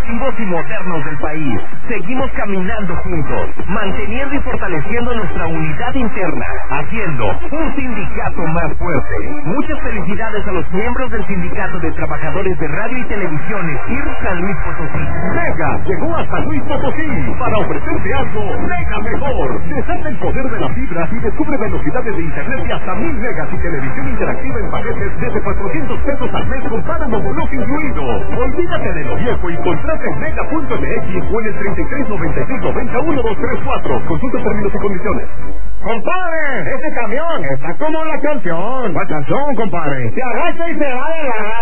deportivos y modernos del país. Seguimos caminando juntos, manteniendo y fortaleciendo nuestra unidad interna, haciendo un sindicato más fuerte. Muchas felicidades a los miembros del Sindicato de Trabajadores de Radio y Televisiones IR San Luis Potosí. Mega llegó a San Luis Potosí para ofrecerte algo mega mejor. Desata el poder de la fibra y descubre velocidades de internet de hasta 1000 megas y televisión interactiva en paquetes desde 400 pesos al mes con Para Monolog incluido. Olvídate de lo viejo y contrata en mega.mx o en el 3396901234. Consulta términos y condiciones. ¡Compadre! ¡Ese camión está como la canción! ¿Cuál canción, compadre? Se agacha y se va de la